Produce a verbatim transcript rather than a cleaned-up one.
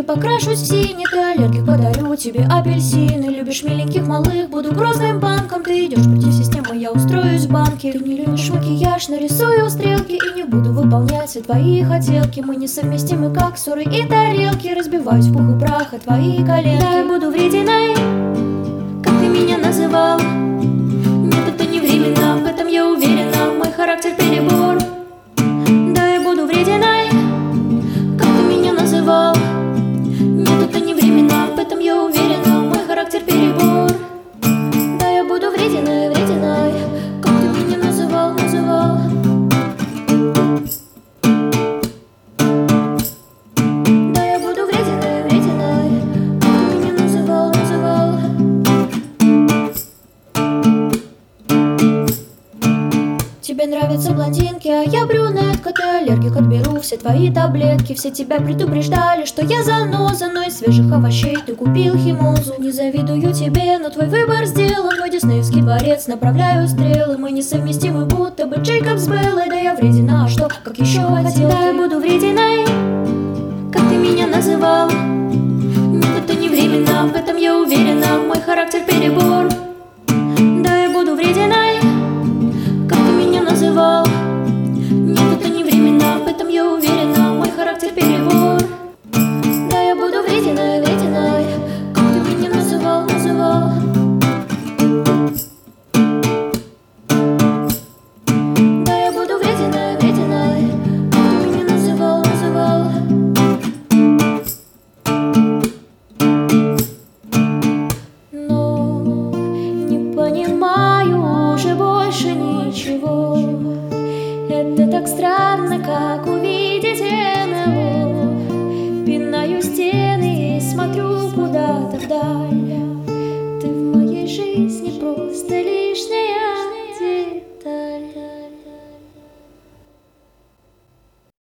покрашусь в синий. Ты аллергик, подарю тебе апельсины. Любишь миленьких малых, буду грозным банком. Ты идешь против системы, я устроюсь в банке. Ты не любишь макияж, нарисую стрелки. И не буду выполнять все твои хотелки. Мы несовместимы, как ссоры и тарелки. Разбиваюсь в пух и прах от твои коленки. Да, я буду врединой, как ты меня называл. Нет, это не временно, в этом я уверена. Мой характер перебор. Да, я буду врединой, как ты меня называл. Нет, это не временно, в этом я уверена. Мой характер перебор. Да, я буду врединой, врединой, как ты меня называл, называл. Да, я буду врединой, врединой, как ты меня называл, называл. Тебе нравятся блондинки, а я брюнетка. Ты аллергик, отберу все твои таблетки. Все тебя предупреждали, что я заноза, но из свежих овощей ты купил химозу. Не завидую тебе, но твой выбор сделан. Мой диснеевский дворец, направляю стрелы. Мы несовместимы, будто бы Джейкоб с Беллой. Да я вредина, а что, как еще хотел? Да, я буду врединой, как ты меня называл. Нет, это не временно, в этом я уверена. Мой характер перебор. Да, я буду врединой, как ты меня называл. Нет, это не временно, в этом я уверена. Мой характер перебор. Да, я буду врединой, врединой, как ты меня называл, называл. Да, я буду врединой, врединой, как ты меня называл, называл. Но не понимаю уже больше ничего. Это так странно, как увидеть НЛО. Пинаю стены.